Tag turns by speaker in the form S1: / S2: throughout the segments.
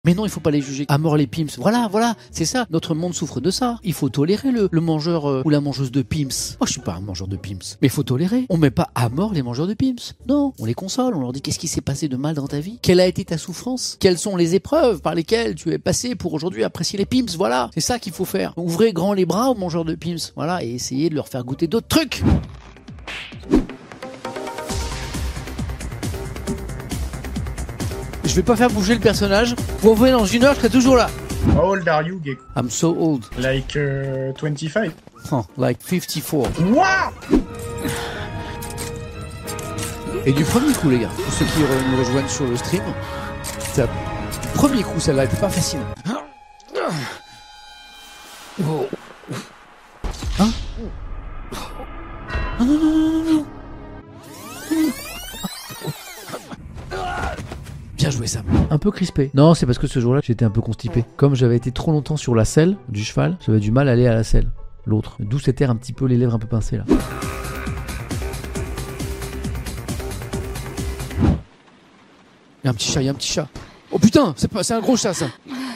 S1: Mais non, il faut pas les juger. À mort les pimps. Voilà, c'est ça. Notre monde souffre de ça. Il faut tolérer le mangeur ou la mangeuse de pimps. Moi, je suis pas un mangeur de pimps. Mais il faut tolérer. On met pas à mort les mangeurs de pimps. Non, on les console. On leur dit qu'est-ce qui s'est passé de mal dans ta vie? Quelle a été ta souffrance? Quelles sont les épreuves par lesquelles tu es passé pour aujourd'hui apprécier les pimps? Voilà. C'est ça qu'il faut faire. Ouvrez grand les bras aux mangeurs de pimps. Voilà. Et essayez de leur faire goûter d'autres trucs. Je vais pas faire bouger le personnage. Vous revenez dans 1 heure, je serai toujours là.
S2: How old are you, Gecko?
S1: I'm so old.
S2: Like 25?
S1: Like 54.
S2: Wow!
S1: Et du premier coup, les gars, pour ceux qui nous rejoignent sur le stream, du premier coup, celle-là était pas facile. Oh. Hein? Non. Bien joué, Sam. Un peu crispé. Non, c'est parce que ce jour-là, j'étais un peu constipé. Comme j'avais été trop longtemps sur la selle du cheval, j'avais du mal à aller à la selle. L'autre. D'où cet air un petit peu, les lèvres un peu pincées là. Il y a un petit chat. Oh putain, c'est un gros chat ça.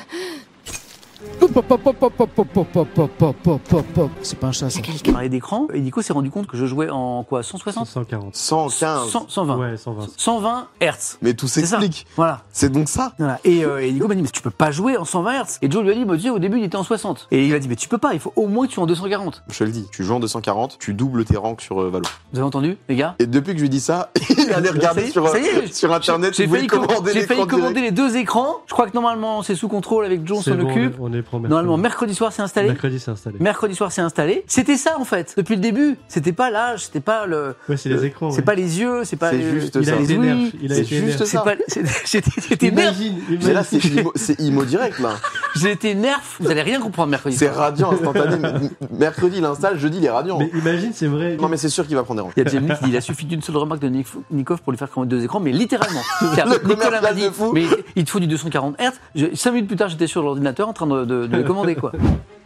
S1: C'est pas un chat ça.
S3: Je parlais d'écran et Nico s'est rendu compte que je jouais en quoi, 160
S4: 140.
S5: 115.
S3: 120.
S4: Ouais, 120.
S3: 120 Hz.
S5: Mais tout s'explique.
S3: Voilà.
S5: C'est donc ça.
S3: Voilà. Et Nico m'a dit mais tu peux pas jouer en 120 Hz. Et Joe lui a dit bah, tu sais, au début il était en 60. Et il a dit mais tu peux pas, il faut au moins que tu sois en 240.
S5: Je te le dis, tu joues en 240, tu doubles tes ranks sur Valo.
S3: Vous avez entendu les gars?
S5: Et depuis que je lui dis ça, il allait regarder sur internet.
S3: J'ai failli commander les 2 écrans. Je crois que normalement c'est sous contrôle avec Joe, on s'en occupe.
S4: On est pour
S3: Normalement mercredi soir c'est installé. Mercredi soir c'est installé. C'était ça en fait depuis le début. C'était pas l'âge, c'était pas le.
S4: Ouais, c'est les écrans.
S3: C'est pas les yeux, c'est pas.
S5: C'est juste
S4: il
S5: ça.
S4: a été nerf. Il a
S5: C'est
S4: été
S5: juste
S4: nerf.
S5: ça.
S3: C'était nerf.
S5: Mais là c'est IMO direct là.
S3: J'ai été nerf. Vous allez rien comprendre mercredi.
S5: C'est radiant instantané. Mercredi il installe, jeudi il est radiant.
S4: Mais imagine, c'est vrai.
S5: Non mais c'est sûr qu'il va prendre des rangs.
S3: Il y a Jamie qui dit il a suffi d'une seule remarque de Nikov pour lui faire commander 2 écrans, mais littéralement. Nicolas m'a dit mais il te faut du 240 Hz. 5 minutes plus tard j'étais sur l'ordinateur en train de les commander quoi.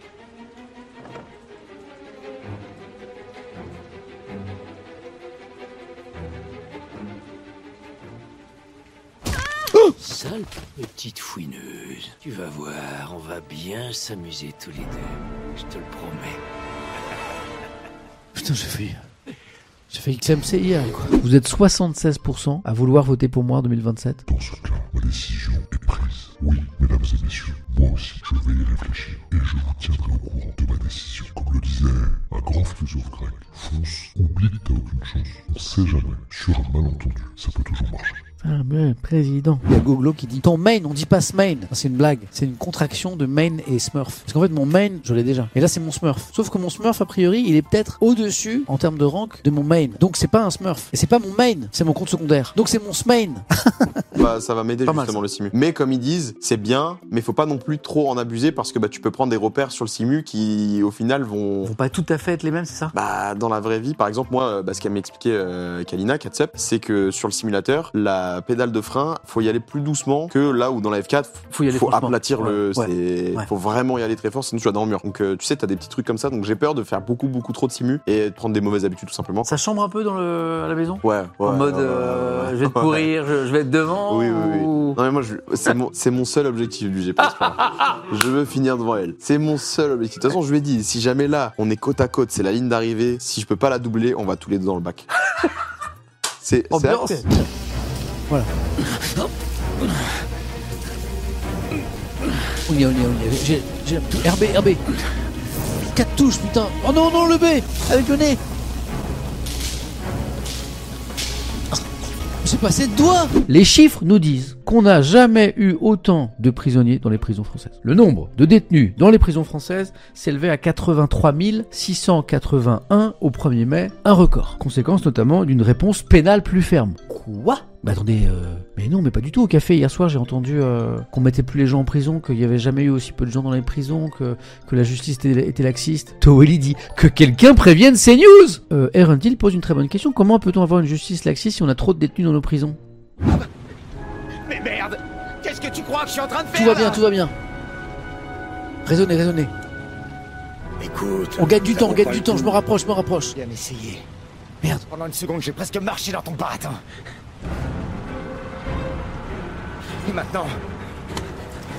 S6: Sale petite fouineuse. Tu vas voir, on va bien s'amuser tous les deux. Je te le promets.
S1: Putain, j'ai fait XMC hier, quoi. Vous êtes 76% à vouloir voter pour moi en 2027.
S7: Dans ce cas, ma décision est prise. Oui, mesdames et messieurs, moi aussi je vais y réfléchir et je vous tiendrai au courant de ma décision. Comme le disait un grand philosophe grec, fonce, oublie que t'as aucune chance. On sait jamais, sur un malentendu, ça peut toujours marcher.
S1: Ah mais président. Il y a Goglo qui dit ton main, on dit pas Smain. C'est une blague. C'est une contraction de main et Smurf. Parce qu'en fait mon main, je l'ai déjà. Et là c'est mon Smurf. Sauf que mon Smurf a priori, il est peut-être au-dessus en termes de rank de mon main. Donc c'est pas un Smurf. Et c'est pas mon main, c'est mon compte secondaire. Donc c'est mon Smain.
S5: Bah ça va m'aider
S3: Pas
S5: justement
S3: mal,
S5: le simu. Mais comme ils disent, c'est bien, mais faut pas non plus trop en abuser parce que bah tu peux prendre des repères sur le simu qui au final vont
S3: pas tout à fait être les mêmes, c'est ça?
S5: Bah, dans la vraie vie, par exemple, moi, ce qu'elle m'expliquait Kalina, Katsup, c'est que sur le simulateur, la pédale de frein, faut y aller plus doucement que là où dans la F4, faut aplatir faut vraiment y aller très fort, sinon tu vas dans le mur. Donc, tu sais, t'as des petits trucs comme ça, donc j'ai peur de faire beaucoup trop de simu et de prendre des mauvaises habitudes tout simplement.
S3: Ça chambre un peu à la maison?
S5: Ouais.
S3: En mode, je vais te courir, je vais être devant.
S5: Oui. Non, mais moi, c'est mon seul objectif du GPS. Je veux finir devant elle. C'est mon seul objectif. De toute façon, je lui ai dit, si jamais là, on est côte à côte, c'est la ligne d'arrivée, si je peux pas la doubler, on va tous les deux dans le bac. C'est
S3: ambiance.
S1: Voilà. On y est. J'ai RB. 4 touches, putain. Oh non, le B avec le nez. J'ai passé de doigts. Les chiffres nous disent qu'on n'a jamais eu autant de prisonniers dans les prisons françaises. Le nombre de détenus dans les prisons françaises s'élevait à 83 681 au 1er mai, un record. Conséquence notamment d'une réponse pénale plus ferme. Quoi? Bah attendez, mais non, mais pas du tout. Au café hier soir, j'ai entendu qu'on mettait plus les gens en prison, qu'il y avait jamais eu aussi peu de gens dans les prisons, que la justice était laxiste. Toeli dit que quelqu'un prévienne CNews. Erendil pose une très bonne question. Comment peut-on avoir une justice laxiste si on a trop de détenus dans nos prisons?
S8: Mais merde! Qu'est-ce que tu crois que je suis en train de faire?
S1: Tout va bien. Raisonnez.
S8: Écoute.
S1: On gagne du temps, je me rapproche.
S8: Bien essayé.
S1: Merde.
S8: Pendant une seconde, j'ai presque marché dans ton baratin. Et maintenant,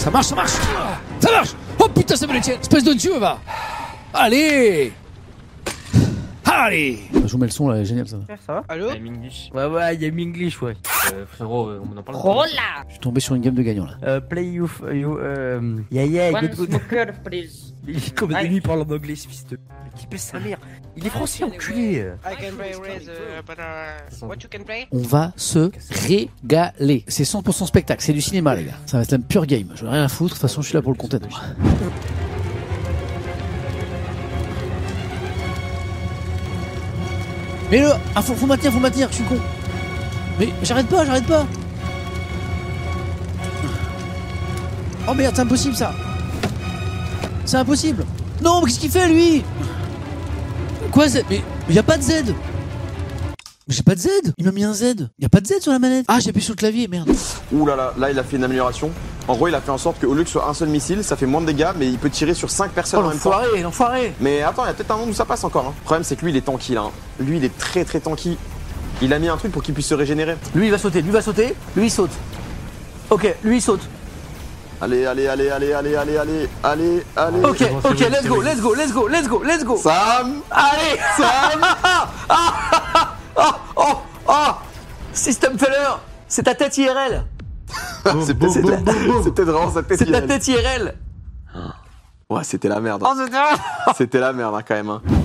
S1: Ça marche, ça marche. Ça marche. Oh putain, ça me les tient. Espèce de dieu, va. Allez. Allez. Je vous mets le son là, génial ça.
S4: Ça va? Allô?
S3: Ouais, il y a Minglish, ouais. Frérot, on en parle.
S4: Oh là!
S1: Je suis tombé sur une game de gagnant là.
S4: Play you, good. Smoker, please.
S3: Comme des nuits parle en anglais, ce fils de. Qui pèse sa mère. Il est français, enculé.
S9: I can play Raze, but what you can play?
S1: On va se régaler. C'est 100% spectacle, c'est du cinéma les gars. Ça va être un pure game. Je n'ai rien à foutre, de toute façon je suis là pour le content. Mais le... Ah faut maintenir, je suis con. Mais j'arrête pas. Oh merde, c'est impossible ça. C'est impossible. Non, mais qu'est-ce qu'il fait lui? Quoi Z? Mais y a pas de Z. Mais j'ai pas de Z. Il m'a mis un Z. Y a pas de Z sur la manette. Ah, j'ai appuyé sur le clavier, merde.
S5: Ouh là, il a fait une amélioration. En gros, il a fait en sorte qu'au lieu que ce soit un seul missile, ça fait moins de dégâts, mais il peut tirer sur 5 personnes en même temps.
S3: L'enfoiré.
S5: Mais attends, il y a peut-être un monde où ça passe encore. Hein. Le problème, c'est que lui, il est tanky là. Hein. Lui, il est très très tanky. Il a mis un truc pour qu'il puisse se régénérer.
S3: Lui, il va sauter. Lui, il saute. Ok, lui, il saute.
S5: Allez.
S3: Ok, let's go.
S5: Sam.
S3: Allez.
S5: Sam.
S3: System failure. C'est ta tête IRL.
S5: C'est peut-être vraiment sa tête
S3: C'est ta
S5: IRL.
S3: tête IRL.
S5: Ouais, c'était la merde. Hein. C'était la merde hein, quand même. Hein.